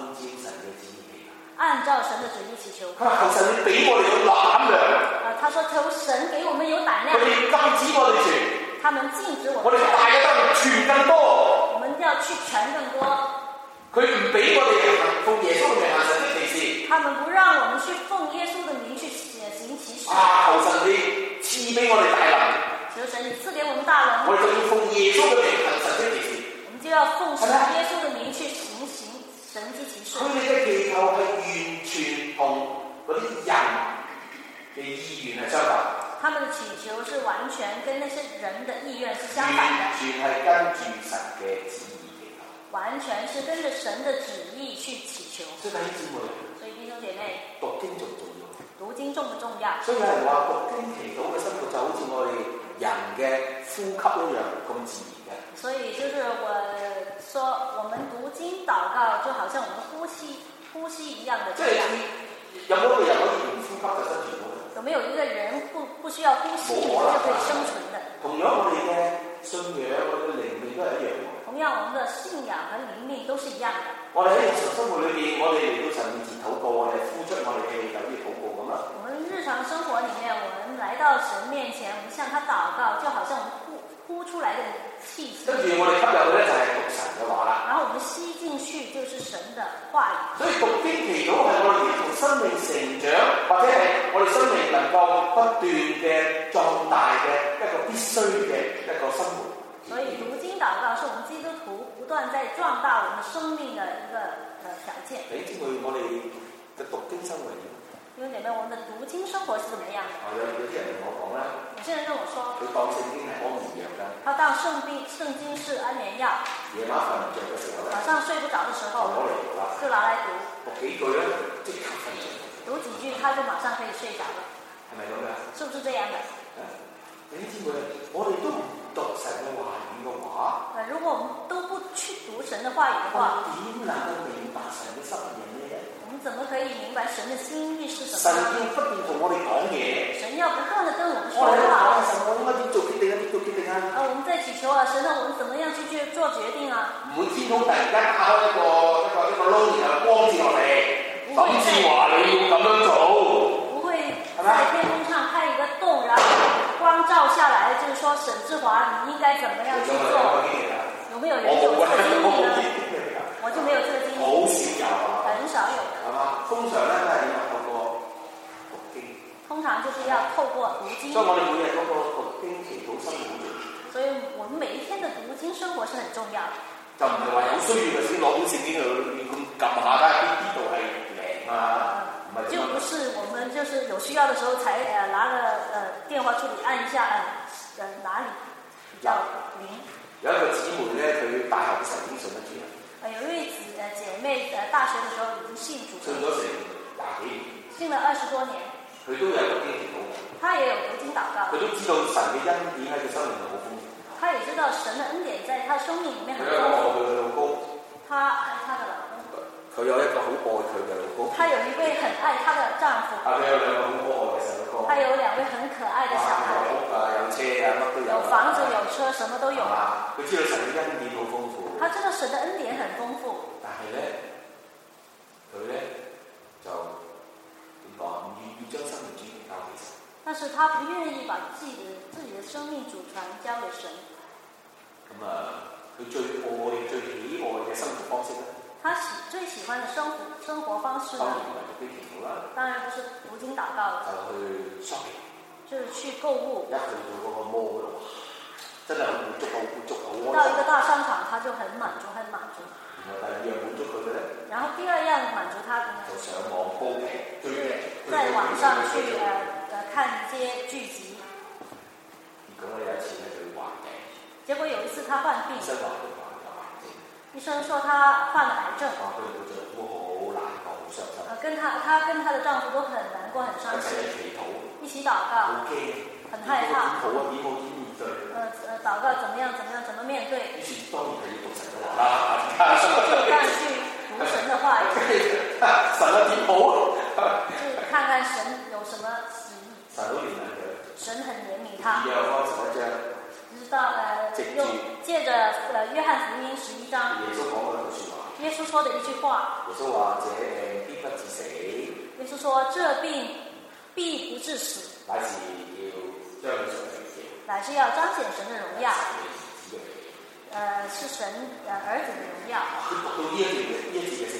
按照神的旨意祈求。 佢話求神你俾我哋有膽量。 他說求神給我們有膽量。 佢哋禁止我哋傳。 他們禁止我們。 我哋大嘅得傳更多。 我們要去傳更多。 佢唔俾我哋奉耶穌嘅名行神蹟奇事。 他們不讓我們去奉耶穌的名去行奇事。 求神你賜俾我哋大能。 求神你賜給我們大能。 我哋就要奉耶穌嘅名行神蹟奇事。 我們就要奉耶穌的名去行神蹟奇事。 佢哋嘅祈求係完全同嗰啲人嘅意願係相反。 他們的祈求是完全跟那些人的意願是相反的。 完全係跟住神嘅旨意祈求。 完全是跟着神的旨意去祈求。 所以弟兄姊妹， 所以弟兄姐妹， 讀經重唔重要？ 讀經重不重要？ 所以有人話讀經祈禱嘅生活就好似我哋人嘅呼吸一樣咁自然嘅。 所以就是我說，我們讀經禱告就好像我們呼吸一樣的。即係有冇一個人可以唔呼吸就生存到？ 有沒有一個人不需要呼吸就可以生存的？ 同樣我哋嘅信仰，我哋嘅靈命都係一樣。 同樣，我們的信仰和靈命都是一樣的。 我哋喺日常生活裏邊，我哋嚟到神面前禱告，我哋呼出我哋嘅有啲禱告咁啦。 我們日常生活裡面，我們來到神面前，我們向他禱告，就好像我們呼出來的氣息。跟住我哋吸入去咧，就係讀神嘅話啦。然後我們吸進去就是神的話語。所以讀經祈禱係我哋同生命成長，或者係我哋生命能夠不斷嘅壯大嘅一個必須嘅一個生活。所以讀經禱告是我們基督徒不斷在壯大我們生命的一個條件。 你知唔知我哋嘅讀經生活點？ 因為你們我們的讀經生活是怎麼樣的？ 有啲人同我講啦， 有些人跟我說， 佢當聖經係安眠藥㗎。 他當聖經是安眠藥。夜晚瞓唔着嘅時候咧，晚上睡不着的時候，就拿來讀。 讀幾句咧，即刻瞓着。 讀幾句，他就馬上可以睡着了。 係咪咁㗎？ 是不是這樣的？ 你知唔知我哋都唔讀神嘅話語嘅話， 如果我們都不去讀神的話語的話， 點能夠明白神嘅心意呢？ 我們怎麼可以明白神的心意是什麼？ 神要不斷同我哋講嘢， 神要不斷地跟我們說話。 神，我應該點做決定啊？點做決定啊？ 我們在祈求啊，神啊，我們怎麼樣去做決定啊？ 唔會天空突然間打開一個窿，然後光照落嚟，甚至話你要咁樣做。 不會在天空上開一個洞，然後光照下來，就是說沈志華，你應該怎麼樣去做？有沒有人有這個經歷呢？我就沒有這個經歷。 好少有啊， 很少有的。 係嘛？通常咧都係要透過讀經。 通常就是要透過讀經。 所以我哋每日嗰個讀經祈禱生活好重要。 所以我們每一天的讀經生活是很重要的。 就唔係話有需要嘅先攞本聖經去咁撳下睇下邊度係靈啊。 就不是我們就是有需要的時候才拿個電話出嚟按一下哪裡比較靈。 有一個姊妹咧，佢大學嘅時候已經信得主啦。 有一位姐妹大學嘅時候已經信主。信咗成 20幾年。 信了20多年。 佢都有讀經祈禱。他也有讀經禱告。 佢都知道神嘅恩典喺佢生命度好豐富。 他也知道神嘅恩典在他生命裡面很豐富。 佢嘅老公。 他的老公。佢有一個好愛佢嘅老公。 他有一位很愛他的丈夫。 佢有兩個好可愛嘅細路哥。 他有2位很可愛的小孩。 有屋啊，有車啊，乜都有。 有房子，有車，什麼都有。 佢知道神嘅恩典好豐富。 他知道神的恩典很豐富。 但係咧，佢咧就點講啊？唔願意將生命主權交俾神。 但是他不願意把自己的生命主權交給神。 咁佢最喜愛嘅生活方式咧？ 他最喜歡的生活方式呢？當然不是讀經禱告， 就去 shopping， 就是去購物。 一去到嗰個 mall 嗰度，真係好滿足，好滿足，好。 到一個大商場，他就很滿足，很滿足。 然後第二樣滿足佢嘅咧？ 然後第二樣滿足他嘅呢？ 就上網煲劇， 在網上去看一些劇集。 咁我有一次咧，佢患病。 結果有一次他患病。醫生說他患了癌症。 佢哋嘅丈夫好難過，好傷心。 她跟她的丈夫都很難過，很傷心。一起禱告。 好驚。 很害怕。 點面對？ 禱告怎麼樣面對？ 於是當然係要讀神嘅話啦。 就當然去讀神的話語。 神啊點好？ 就看看神有什麼旨意。 神好憐憫佢。 神很憐憫他。 約翰11章。 直到又借着約翰福音11章。 耶穌講嗰句説話。 耶穌說的一句話。 耶穌話：這病必不致死。 耶穌說：這病必不致死。乃是要彰顯神的榮耀。是神兒子的榮耀。 佢讀到呢一節嘅聖經。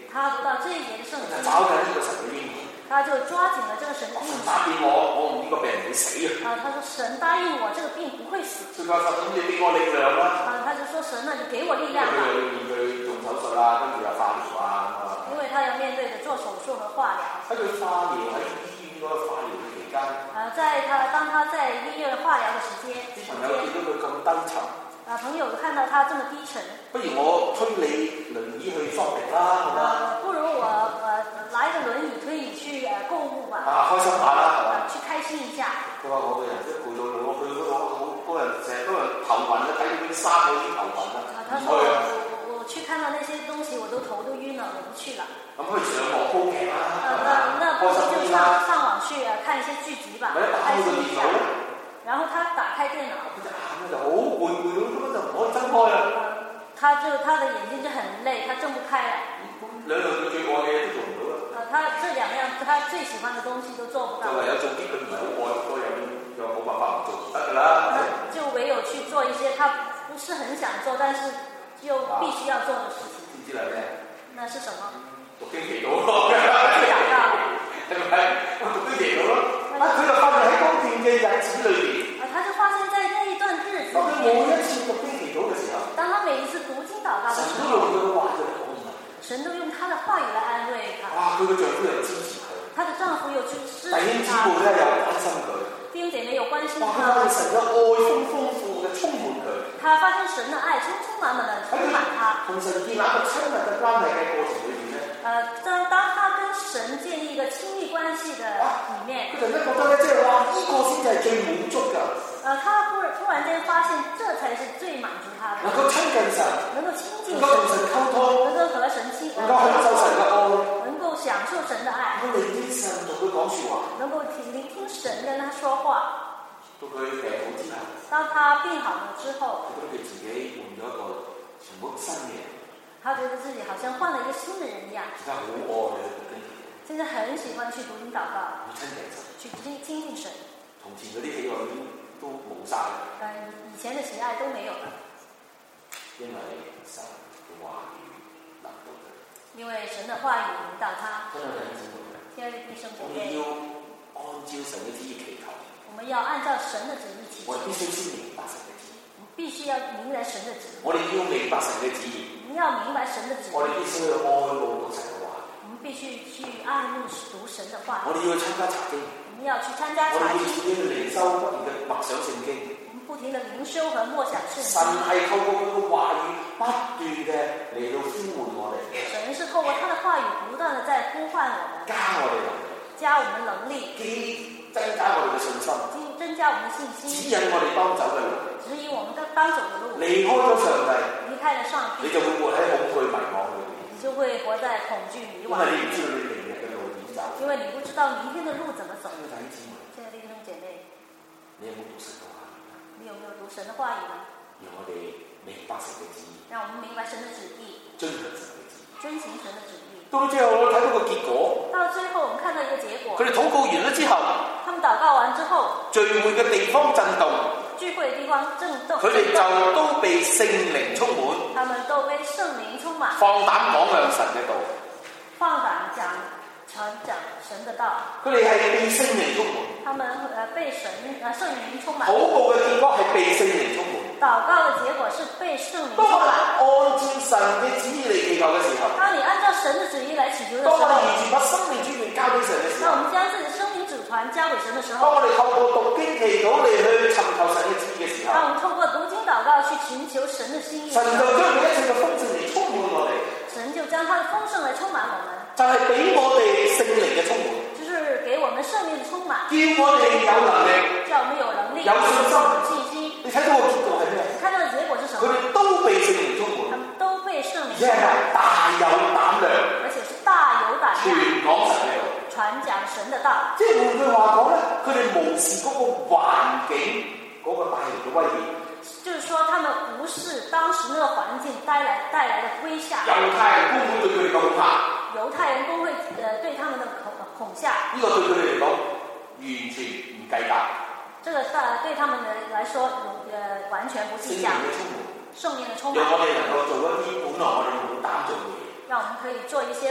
他讀到這一節嘅聖經， 找緊呢個神嘅應許。 他就抓緊了這個神的應許。 答應我唔呢個病唔會死啊！ 他說神答應我，這個病不會死。 佢話神，你俾我力量啦。 他就說神啊，你給我力量吧。 佢要面對做手術啊，跟住又化療啊。 因為他要面對着做手術和化療。 喺佢化療喺醫院嗰個化療嘅期間。 當他在醫院化療嘅時間。 啲朋友見到佢咁低沉。 朋友看到他這麼低沉。 不如我推你輪椅去 shopping 啦， 不如我拿一個輪椅推你去購物吧。 開心下啦，係嘛？ 去開心一下。 佢話我個人即係攰到我去嗰度，好多人成日都係頭暈啊，睇到啲衫嗰啲頭暈啊。 他說我去看到那些東西，我都頭都暈了，我不去了。 咁可以上網煲劇啦。 那不如就上網去看一些劇集吧，開心一下。然後他打開電腦。佢隻眼就好攰到根本就唔可以睜開啦。他的眼睛就很累，他睜不開了。 兩樣佢最愛嘅嘢都做唔到啦。 他這兩樣他最喜歡的東西都做不到。 就唯有做啲佢唔係好愛嗰樣，又冇辦法唔做得㗎啦。 就唯有去做一些他不是很想做，但是又必須要做的事情。 知唔知係咩？ 那是什麼？ 讀經祈禱咯。 去禱告。 係咪？讀經祈禱咯。佢就發現喺嗰段嘅日子裏邊。 他就發現在那一段日子。當佢每一次讀經祈禱嘅時候。 當他每一次讀經禱告的時候。神都用他的話語來安慰他。哇！ 佢嘅丈夫又支持佢。 他的丈夫又去支持他。 弟兄姊妹咧又關心佢。 弟兄姐妹又關心他。 佢發現神嘅愛豐富嘅充滿佢。 他發現神的愛充滿滿的充滿他。 同神建立一個親密嘅關係嘅過程裏面咧。 當他跟神建立一個親密關係的裡面。 佢突然間覺得咧，即係話呢個先至係最滿足㗎。 他突然間發現，這才是最滿足他的。 能夠親近神， 能夠親近神， 能夠同神溝通， 能夠和神親， 能夠享受神嘅愛， 能夠享受神的愛， 能夠聆聽神同佢講説話， 能夠聆聽神跟他說話。 到佢病好之後， 當他病好了之後， 佢覺得自己換咗一個全部新嘅人， 他覺得自己好像換了一個新的人一樣。 而家好愛嘅讀經， 現在很喜歡去讀經禱告， 去親近神。 從前嗰啲喜愛已經都冇晒。 以前的喜愛都沒有了。 因為神嘅話語臨到佢。 因為神的話語臨到他。 親愛的弟兄姊妹，我哋要按照神嘅旨意祈求。 我們要按照神的旨意祈求。 我哋必須先明白神嘅旨意。 我們必須要明白神的旨意。 我哋要明白神嘅旨意。 我們要明白神的旨意。 我哋必須去愛慕讀神嘅話。 我們必須去愛慕讀神的話。 我哋要去參加查經。 我們要去參加查經。 我哋要自己去靈修，不斷嘅默想聖經。 我們不停的靈修和默想聖經。 神係透過佢嘅話語不斷嘅嚟到呼喚我哋。 神是透過他的話語不斷的在呼喚我們。 加我哋能力。 加我們能力。 增加我哋嘅信心。 增加我們的信心。 指引我哋當走嘅路。 指引我們當走的路。 離開咗上帝。 離開了上帝。 你就會活喺恐懼迷惘裏面。 你就會活在恐懼迷惘。 因為你唔知道你明日嘅路點走。 因為你不知道明天的路怎麼走。 親愛的弟兄姐妹，你有冇讀神嘅話語？ 你有沒有讀神的話語呢？ 讓我哋明白神嘅旨意。 讓我們明白神的旨意。 遵行神嘅旨意。 遵行神的旨意。 到最後我睇到個結果。 到最後我們看到一個結果。 佢哋禱告完咗之後。 他們禱告完之後。聚會嘅地方震動。 聚會的地方震動。 佢哋就都被聖靈充滿。 他們都被聖靈充滿。 放膽講向神嘅道。 放膽傳講神的道。 佢哋係被聖靈充滿。 他們被聖靈充滿。 禱告嘅結果係被聖靈充滿。 禱告嘅結果是被聖靈充滿。 按照神嘅旨意嚟祈求嘅時候。 當你按照神嘅旨意來祈求嘅時候。 當我哋完全把生命主權交俾神嘅時候。 當我們將自己的生命主權交給神嘅時候。 當我哋透過讀經祈禱嚟去尋求神嘅旨意嘅時候。 當我們透過讀經禱告去尋求神嘅心意。 神就將佢一切嘅豐盛嚟充滿我哋。 神就將他的豐盛嚟充滿我們。 就係俾我哋聖靈嘅充滿。 就是給我們聖靈的充滿。 叫我哋有能力。 叫我們有能力。 有信心。 信心。 你睇到個結果係咩？ 看到的結果是什麼？ 佢哋都被聖靈充滿。 他們都被聖靈充滿。 而且係大有膽量。 而且是大有膽量。 傳講神嘅道。 傳講神的道。即係換句話講咧，佢哋無視嗰個環境嗰個帶嚟嘅威脅。 就是說，他們無視當時那個環境帶來的威嚇。 猶太人公會對佢哋嘅恐嚇。猶太人公會對他們的恐嚇。 呢個對佢哋嚟講完全唔計較。 這個對他們來說，完全不計較。聖靈的充滿。 讓我哋能夠做一啲本來我哋冇膽做嘅嘢。 讓我們可以做一些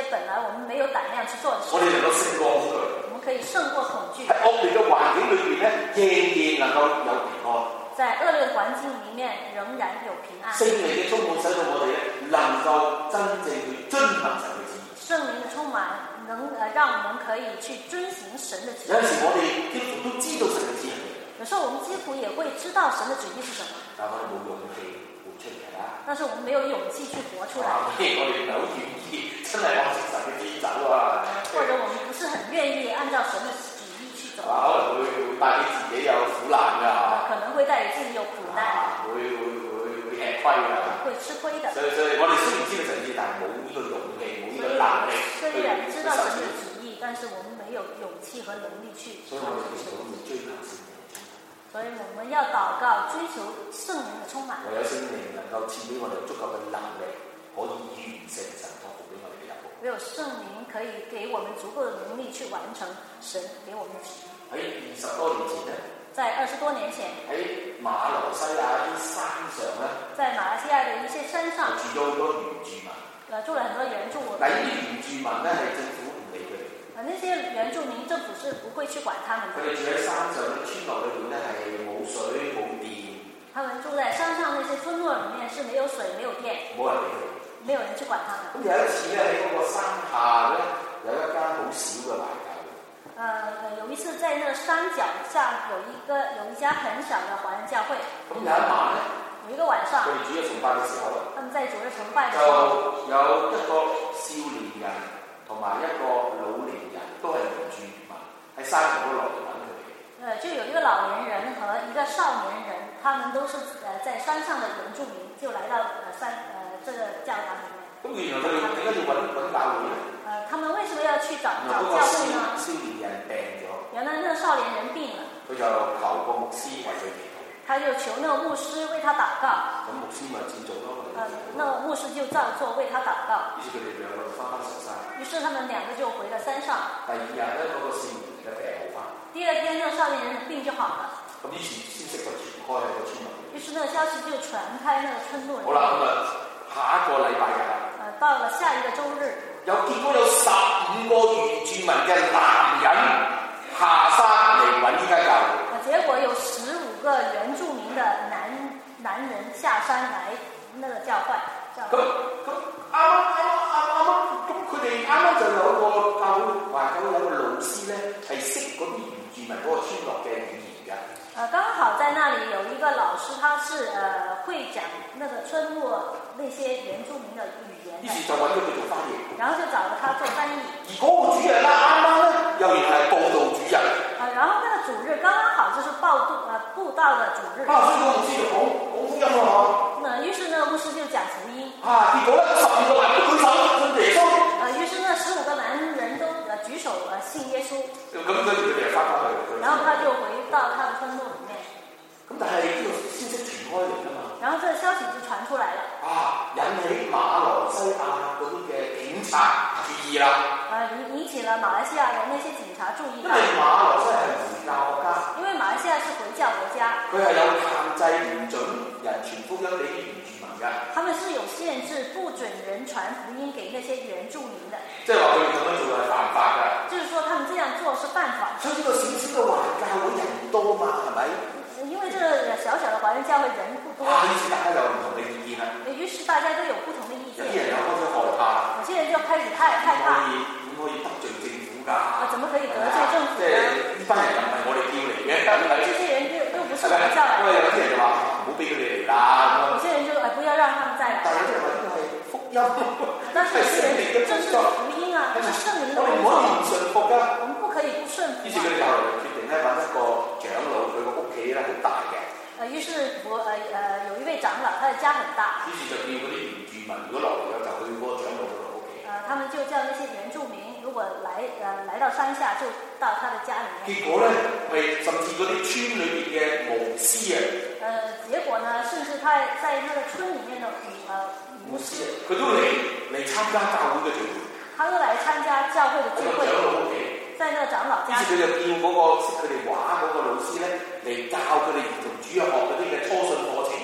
本来我们沒有膽量去做的事， 我哋能夠勝過恐懼， 我們可以勝過恐懼。 喺惡劣嘅環境裏邊咧，仍然能夠有平安。 在惡劣的環境裡面，仍然有平安。 聖靈嘅充滿使到我哋咧，能夠真正去遵行神嘅旨意。聖靈嘅充滿能讓我們可以去遵行神的旨意。 有時我哋幾乎都知道神嘅旨意。 有時候我們幾乎也會知道神的旨意是什麼， 但我哋冇勇氣活出嚟啦。 但是我們沒有勇氣去活出來。 我哋唔係好願意，真係按神嘅旨意走啊。 或者我們不是很願意按照神的旨意去走。 可能會帶俾自己有苦難㗎。 可能會帶給自己有苦難。 會吃虧㗎。 會吃虧的。 所以我哋雖然知道神旨意，但係冇呢個勇氣，冇呢個能力。 雖然知道神的旨意，但是我們沒有勇氣和能力去。 所以我哋求你追求聖靈。 所以我們要禱告，追求聖靈的充滿。 唯有聖靈能夠賜俾我哋足夠嘅能力，可以完成神託付俾我哋嘅任務。 唯有聖靈可以給我們足夠的能力去完成神給我們的旨意。 喺20多年前咧， 在20多年前， 喺馬來西亞啲山上咧， 在馬來西亞的一些山上住咗好多原住民。 住了很多原住民。 但係啲原住民咧係政府唔理佢哋。 那些原住民政府是不會去管他們的。 佢哋住喺山上啲村落裏邊咧係冇水冇電。 他們住在山上那些村落裡面是沒有水沒有電。 冇人理佢哋。 沒有人去管他們。 咁有一次咧喺嗰個山下咧有一間好小嘅華教會。 有一次在那個山腳下有一家很小的華人教會。 咁有一晚咧。 有一個晚上。 佢哋主日崇拜嘅時候。 他們在主日崇拜嘅時候。 就有一個少年人同埋一個老年人都係原住民喺山上嗰度落嚟揾佢哋。就有一個老年人和一個少年人，他們都是在山上的原住民，就來到這個教堂裡面。咁原來佢哋點解要揾教會咧？他們為什麼要去找教會呢？少年人病咗。原來那個少年人病了。佢就求個牧師為佢祈禱。他就求那個牧師為他禱告。咁牧師咪照做咯。那個牧師就照做為他禱告。於是佢哋兩個翻上山。於是他們兩個就回了山上。第二日咧，嗰個少年人嘅病好返。第二天，那個少年人的病就好了。咁於是消息就傳開喺個村落。於是那個消息就傳開那個村落。好啦，咁啊，下一個禮拜日。到了下一個週日。結果有15個原住民嘅男人下山嚟揾呢間教會。結果有15個原住民的男人下山來那個教會。咁啱，咁佢哋啱啱就有一個教會話有個老師咧係識嗰啲原住民嗰個村落嘅語言嘅。剛好在那裡有一個老師，他是會講那個村落那些原住民的語言。於是就揾咗佢做翻譯。然後就找了他做翻譯。而嗰個主人咧啱啱咧又原來係佈道主任。然後那個主日剛剛好就是佈道的主日。所以個牧師就講福音咯。於是那個牧師就講福音。結果咧15個男人舉手信耶穌。於是那15個男人都舉手信耶穌。咁跟住佢哋就翻返去。然後他就回到他的村落裡面。咁但係呢個消息傳開嚟㗎嘛。然後這個消息就傳出來了。引起馬來西亞嗰啲嘅警察注意啦。引起了馬來西亞的那些警察注意。因為馬來西亞係回教國家。因為馬來西亞是回教國家。佢係有限制唔準人傳福音俾啲原住民㗎。他們是有限制，不准人傳福音給那些原住民的。即係話佢哋咁樣做係犯法㗎。就是說他們這樣做是犯法。所以呢個小小嘅華人教會人唔多嘛，係咪？因為這個小小的華人教會人不多。於是大家有唔同嘅意見啦。於是大家都有不同的意見。有啲人又開始害怕。有些人就開始害怕。點可以得罪政府㗎？怎麼可以得罪政府呢？呢班人又唔係我哋叫嚟嘅。這些人又不是我們叫來的。因為有啲人就話唔好俾佢哋嚟啦。有些人就不要讓他們再來。但係有啲人話呢個係福音。但是有些人這是福音啊，這是聖靈的工作。我哋唔可以唔順服㗎。我們不可以不順服。於是佢哋就決定咧揾一個長老，佢個屋企咧好大嘅。於是有一位長老，他的家很大。於是就叫嗰啲原住民，如果落嚟咗就去嗰個長老嗰度屋企。他們就叫那些原住民，如果來到山下，就到他的家裡面。結果咧，係甚至嗰啲村裏邊嘅牧師啊。結果呢，甚至他在那個村裡面的牧師，佢都嚟參加教會嘅聚會。他都嚟參加教會嘅聚會。長老屋企。在那個長老家。於是佢就叫嗰個識佢哋畫嗰個老師咧嚟教佢哋從主日學嗰啲嘅初信課程。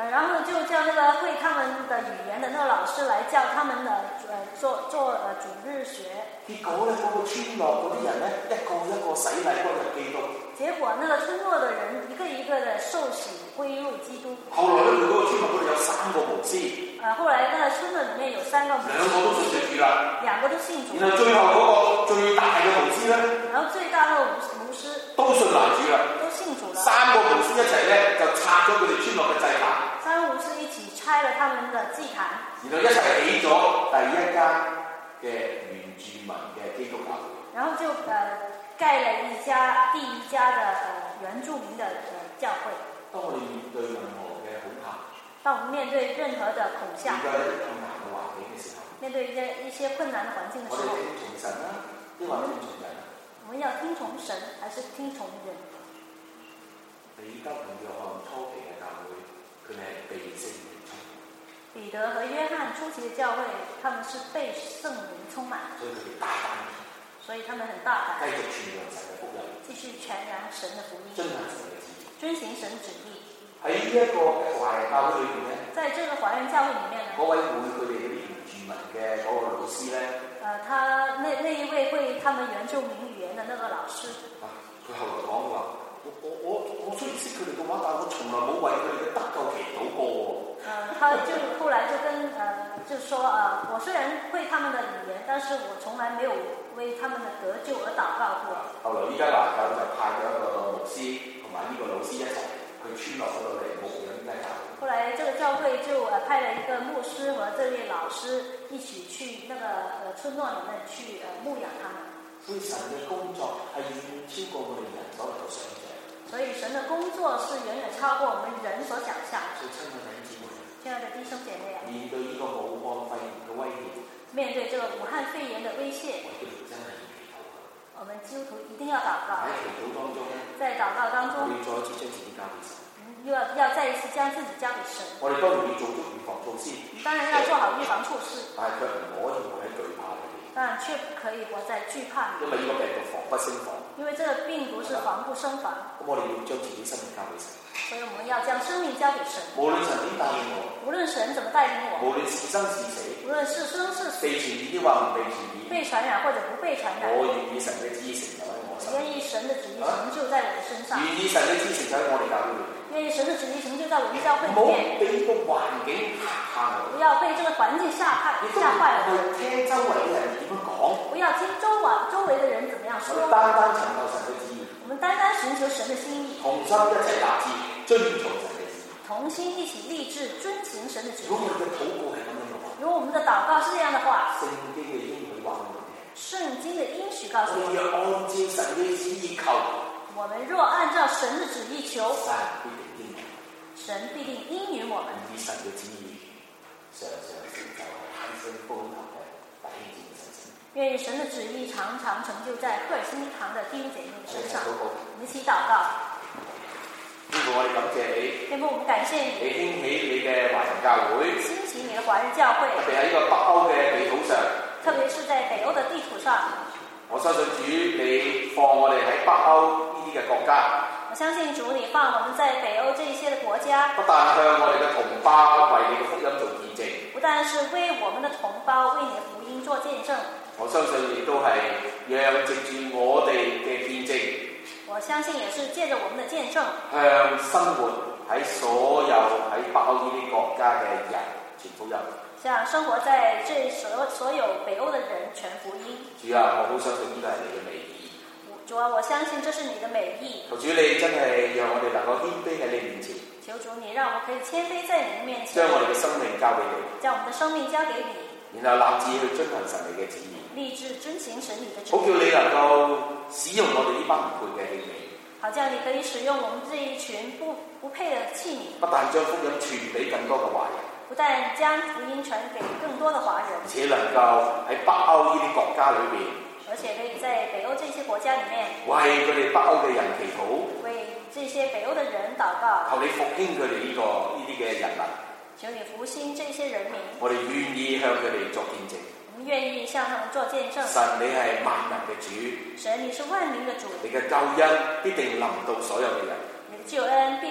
然後就叫那個會他們的語言的那個老師來教他們做主日學。 結果咧，嗰個村落嗰啲人咧，一個一個洗禮歸入基督。 結果那個村落的人一個一個的受洗歸入基督。 後來咧，佢嗰個村落嗰度有3個牧師。 後來那個村落裡面有3個牧師。2個都信主啦。2個都信主。 然後最後嗰個最大嘅牧師咧。 然後最大嗰個牧師。 都信埋主啦。 都信主了。 3個牧師一齊咧就拆咗佢哋村落嘅祭壇。 3個牧師一起拆了他們的祭壇。 然後一齊起咗第一間嘅原住民嘅基督教會。 然後就蓋了第一家的原住民的教會。 當我哋面對任何嘅恐嚇， 當我們面對任何的恐嚇， 面對一啲困難嘅環境嘅時候， 面對一些困難的環境的時候， 我哋聽從神啦，抑或聽從人啊？ 我們要聽從神，還是聽從人？ 彼得同約翰初期嘅教會，佢哋係被聖靈充滿。 彼得和約翰初期嘅教會，他們是被聖靈充滿， 所以佢哋大膽。 所以他們很大膽， 繼續傳揚神嘅福音， 繼續傳揚神嘅福音， 遵行神嘅旨意， 遵行神旨意。 喺呢一個華人教會裏面咧， 在這個華人教會裡面呢， 嗰位會佢哋嗰啲原住民嘅嗰個老師咧， 他那一位會他們原住民語言嘅那個老師， 佢後來講話，我雖然識佢哋嘅話，但係我從來冇為佢哋嘅得救祈禱過喎。 他就後來就跟就說我雖然會他們的語言，但是我從來沒有為他們的得救而禱告過。後來依家華教就派咗一個牧師同埋呢個老師一齊去村落嗰度嚟牧養呢間教會。後來這個教會就派了一個牧師和這位老師一起去那個村落裡面去牧養他們。所以神嘅工作係遠超過我哋人所能夠想像。所以神的工作是遠遠超過我們人所想象。所以親愛的弟兄姐妹啊，面對呢個武漢肺炎嘅威脅，面對這個武漢肺炎的威脅，我們基督徒一定要禱告。喺祈禱當中，在禱告當中，要再一次將自己交俾神。要再一次將自己交給神。我哋當然要做足預防措施。當然要做好預防措施。但係卻唔可以活喺懼怕裏面。但卻不可以活在懼怕裏面。因為呢個病毒防不勝防。因為這個病毒是防不勝防。咁我哋要將自己生命交俾神。所以我們要將生命交給神。無論神點帶領我，無論神怎麼帶領我，無論是生是死，無論是生是死，被傳染抑或唔被傳染，被傳染或者不被傳染，我願意神嘅旨意成就喺我身上。願意神的旨意成就在我的身上。願意神嘅旨意成就喺我哋教會裏面。願意神的旨意成就在我們教會裏面。唔好俾個環境嚇怕我。不要被這個環境嚇壞了。去聽周圍嘅人點樣講。不要聽周圍的人怎麼樣說。我哋單單尋求神嘅旨意。我們單單尋求神的心意。同心一齊立志遵從神嘅旨意。同心一起立志遵行神的旨意。如果我們的禱告係咁樣嘅話，如果我們的禱告是這樣的話，聖經嘅應許話我哋聽。聖經的應許告訴我們，若按照神嘅旨意求，我們若按照神的旨意求，神必定應允我們。以神嘅旨意常常成就喺新風堂嘅弟兄姊妹身上。願意神的旨意常常成就在赫爾辛堂的弟兄姐妹身上。我們一起禱告。天父，我哋感謝你。天父，我們感謝你。你興起你嘅華人教會。興起你的華人教會。特別喺呢個北歐嘅地圖上。特別是在北歐的地圖上。我相信主，你放我哋喺北歐呢啲嘅國家。我相信主，你放我們在北歐這些的國家。不但向我哋嘅同胞為你嘅福音做見證。不但是為我們的同胞為你的福音做見證。我相信亦都係讓藉住我哋嘅見證。我相信也是借着我們的見證，向生活喺所有喺北歐呢啲國家嘅人傳福音。向生活在這所有北歐的人傳福音。主啊，我好相信呢個係你嘅美意。主啊，我相信這是你的美意。求主你真係讓我哋能夠謙卑喺你面前。求主你讓我可以謙卑在你的面前。將我哋嘅生命交俾你。將我們的生命交給你。然後立志去遵行神你嘅旨意。立志遵行神你的旨意。好叫你能夠使用我哋呢班唔配嘅器皿。好叫你可以使用我們這一群不配的器皿。不但將福音傳俾更多嘅華人。不但將福音傳給更多的華人。而且能夠喺北歐呢啲國家裏邊。而且可以在北歐這些國家裡面。為佢哋北歐嘅人祈禱。為這些北歐的人禱告。求你復興佢哋呢啲嘅人民。求你復興這些人民。我哋願意向佢哋作見證。我們願意向他們做見證。神，你係萬能嘅主。神，你是萬能的主。你嘅救恩必定臨到所有嘅人。你的救恩必定臨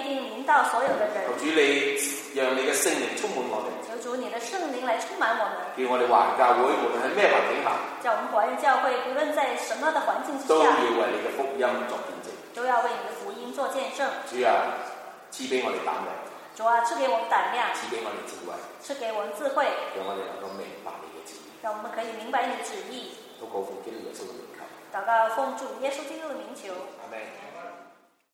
到所有的人。 求主你讓你嘅聖靈充滿我哋。 求主你的聖靈來充滿我們。 叫我哋華人教會無論喺咩環境下， 叫我們華人教會無論在什麼的環境之下， 都要為你嘅福音作見證。 都要為你的福音做見證。 主啊，賜俾我哋膽量。 主啊，賜給我們膽量。 賜給我哋智慧。 賜給我們智慧。 讓我哋能夠明白你嘅旨意。 讓我們可以明白你的旨意。 禱告奉基督耶穌嘅名求。 禱告奉主耶穌基督的名求。 阿們。